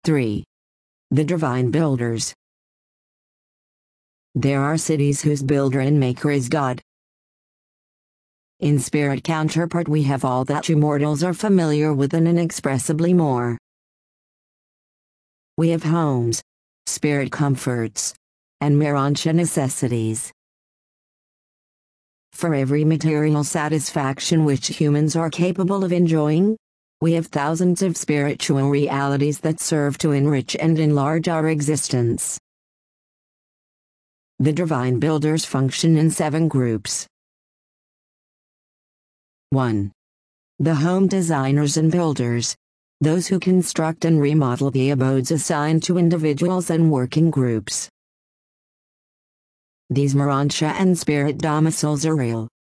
3. The Divine Builders. There are cities whose builder and maker is God. In spirit counterpart we have all that you mortals are familiar with and inexpressibly more. We have homes, spirit comforts, and Mirancha necessities. For every material satisfaction which humans are capable of enjoying, we have thousands of spiritual realities that serve to enrich and enlarge our existence. The Divine Builders function in 7 groups. 1. The home designers and builders, those who construct and remodel the abodes assigned to individuals and working groups. These Mirancha and spirit domiciles are real.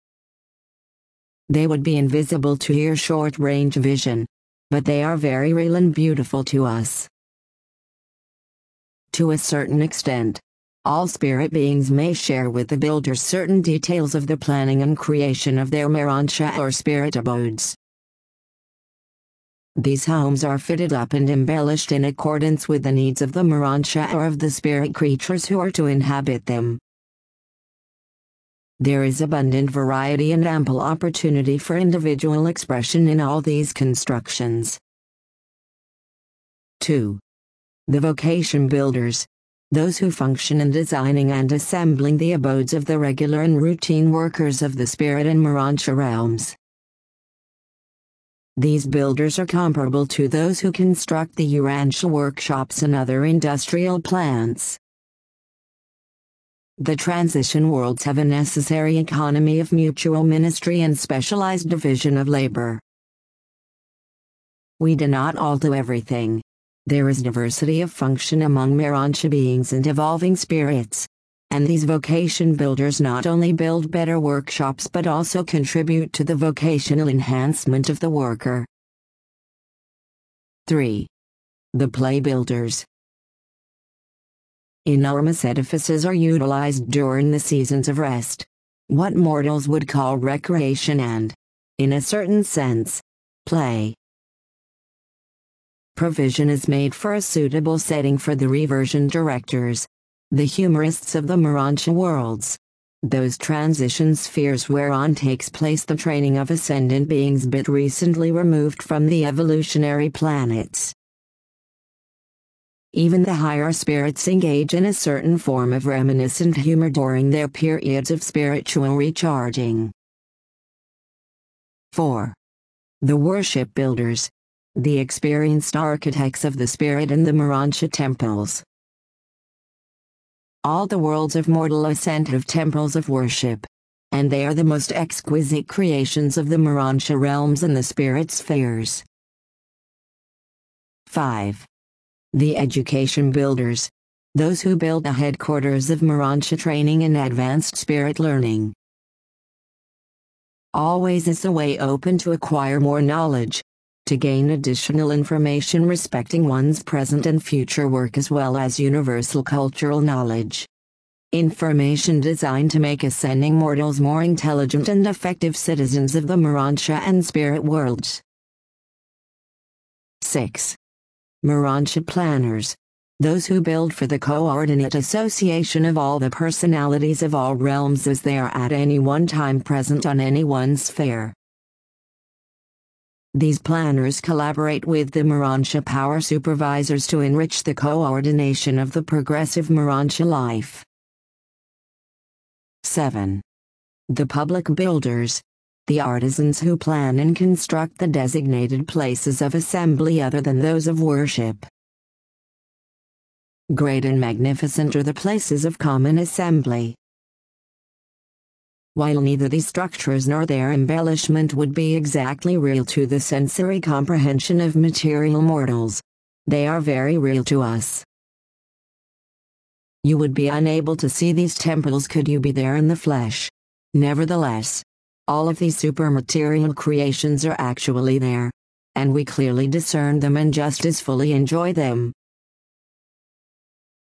They would be invisible to your short-range vision, but they are very real and beautiful to us. To a certain extent, all spirit beings may share with the builders certain details of the planning and creation of their Mirancha or spirit abodes. These homes are fitted up and embellished in accordance with the needs of the Mirancha or of the spirit creatures who are to inhabit them. There is abundant variety and ample opportunity for individual expression in all these constructions. 2. The vocation builders, those who function in designing and assembling the abodes of the regular and routine workers of the spirit and Mirancha realms. These builders are comparable to those who construct the Urantia workshops and other industrial plants. The transition worlds have a necessary economy of mutual ministry and specialized division of labor. We do not all do everything. There is diversity of function among Mirancha beings and evolving spirits, and these vocation builders not only build better workshops but also contribute to the vocational enhancement of the worker. 3. The play builders. Enormous edifices are utilized during the seasons of rest, what mortals would call recreation and, in a certain sense, play. Provision is made for a suitable setting for the reversion directors, the humorists of the Mirancha worlds, those transition spheres whereon takes place the training of ascendant beings but recently removed from the evolutionary planets. Even the higher spirits engage in a certain form of reminiscent humor during their periods of spiritual recharging. 4. The worship builders, the experienced architects of the spirit in the Mirancha temples. All the worlds of mortal ascent have temples of worship, and they are the most exquisite creations of the Mirancha realms and the spirit spheres. 5. The education builders, those who build the headquarters of Mirancha training and advanced spirit learning. Always is the way open to acquire more knowledge, to gain additional information respecting one's present and future work as well as universal cultural knowledge. Information designed to make ascending mortals more intelligent and effective citizens of the Mirancha and spirit worlds. 6. Mirancha planners, those who build for the coordinate association of all the personalities of all realms as they are at any one time present on any one sphere. These planners collaborate with the Mirancha power supervisors to enrich the coordination of the progressive Mirancha life. 7. The public builders, the artisans who plan and construct the designated places of assembly other than those of worship. Great and magnificent are the places of common assembly. While neither these structures nor their embellishment would be exactly real to the sensory comprehension of material mortals, they are very real to us. You would be unable to see these temples could you be there in the flesh. Nevertheless, all of these supermaterial creations are actually there, and we clearly discern them and just as fully enjoy them.